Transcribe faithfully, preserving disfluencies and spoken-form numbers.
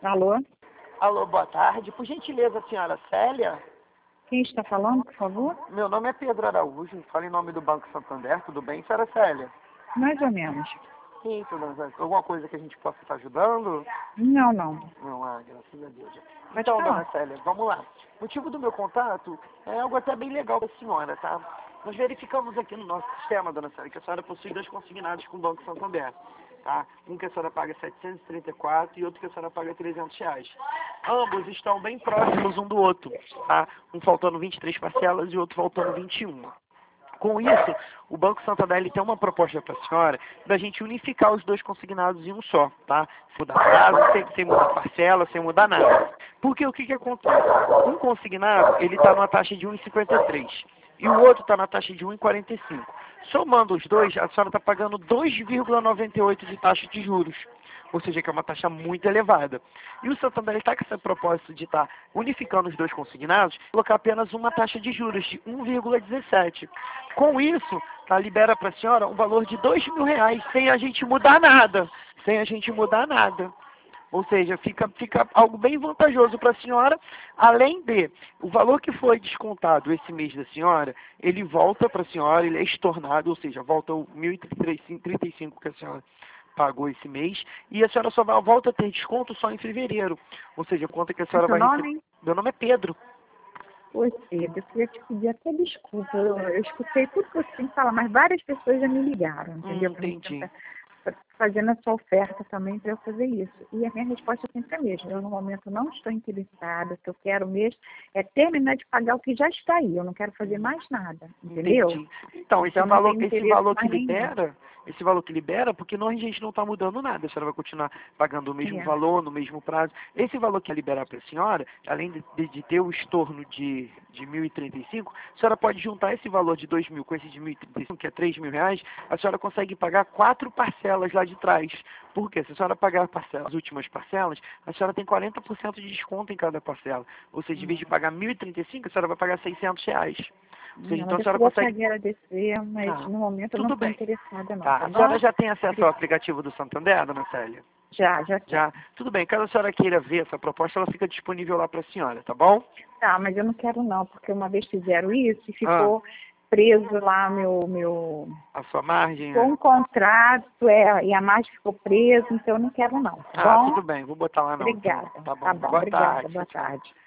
Alô? Alô, boa tarde. Por gentileza, senhora Célia? Quem está falando, por favor? Meu nome é Pedro Araújo, falo em nome do Banco Santander, tudo bem, senhora Célia? Mais ou menos. Sim, dona Célia. Alguma coisa que a gente possa estar ajudando? Não, não. Não, ah, graças a Deus. Pode Então, falar. dona Célia, vamos lá. O motivo do meu contato é algo até bem legal para a senhora, tá? Nós verificamos aqui no nosso sistema, dona Célia, que a senhora possui dois consignados com o Banco Santander, tá? Um que a senhora paga setecentos e trinta e quatro e outro que a senhora paga trezentos reais. Ambos estão bem próximos um do outro, tá? Um faltando vinte e três parcelas e o outro faltando vinte e uma. Com isso, o Banco Santander ele tem uma proposta para a senhora da gente unificar os dois consignados em um só, tá? Sem mudar prazo, sem, sem mudar parcela, sem mudar nada. Porque o que, que acontece? Um consignado, ele está numa taxa de um vírgula cinquenta e três e o outro está na taxa de um vírgula quarenta e cinco. Somando os dois, a senhora está pagando dois vírgula noventa e oito de taxa de juros. Ou seja, que é uma taxa muito elevada. E o Santander está com esse propósito de estar unificando os dois consignados, colocar apenas uma taxa de juros de um vírgula dezessete. Com isso, tá, libera para a senhora um valor de dois mil reais, sem a gente mudar nada. Sem a gente mudar nada. Ou seja, fica, fica algo bem vantajoso para a senhora, além de o valor que foi descontado esse mês da senhora, ele volta para a senhora, ele é estornado, ou seja, volta o mil e trinta e cinco que a senhora pagou esse mês, e a senhora só vai, volta a ter desconto só em fevereiro. Ou seja, conta que a senhora Seu vai nome? receber. Meu nome é Pedro. Oi, Pedro. Eu queria te pedir até desculpa. Eu, eu escutei tudo que você tem que falar, mas várias pessoas já me ligaram, entendeu? Hum, Pra mim entendi. tentar- pra- fazendo a sua oferta também para eu fazer isso. E a minha resposta é sempre a mesma. Eu, no momento, não estou interessada. O que eu quero mesmo é terminar de pagar o que já está aí. Eu não quero fazer mais nada, entendeu? Entendi. Então, esse Então, não valor, tenho esse interesse valor que mais nenhum. libera, esse valor que libera, porque nós, a gente não está mudando nada, a senhora vai continuar pagando o mesmo É. valor, no mesmo prazo. Esse valor que é liberar para a senhora, além de, de, de ter o estorno de, de mil e trinta e cinco, a senhora pode juntar esse valor de dois mil com esse de mil e trinta e cinco, que é três mil reais, a senhora consegue pagar quatro parcelas lá de trás. Por quê? Se a senhora pagar parcelas, as últimas parcelas, a senhora tem quarenta por cento de desconto em cada parcela. Ou seja, em vez de pagar mil e trinta e cinco, a senhora vai pagar seiscentos reais. Ou seja, Não, então mas a eu senhora queria te consegue... agradecer, mas Ah, no momento eu não tudo estou bem. interessada não, Tá. tá A senhora bom? já tem acesso ao aplicativo do Santander, dona Célia? Já, já tem. Já? Tudo bem. Caso a senhora queira ver essa proposta, ela fica disponível lá para a senhora, tá bom? Tá, mas eu não quero não, porque uma vez fizeram isso e Ah, ficou preso lá meu, meu... a sua margem Ficou é... um contrato, é, e a margem ficou presa, então eu não quero não, tá Ah, bom? tudo bem. Vou botar lá não. Então, Obrigada. tá bom. Tá bom, Boa obrigada. tarde. Boa Tchau, tchau. tarde.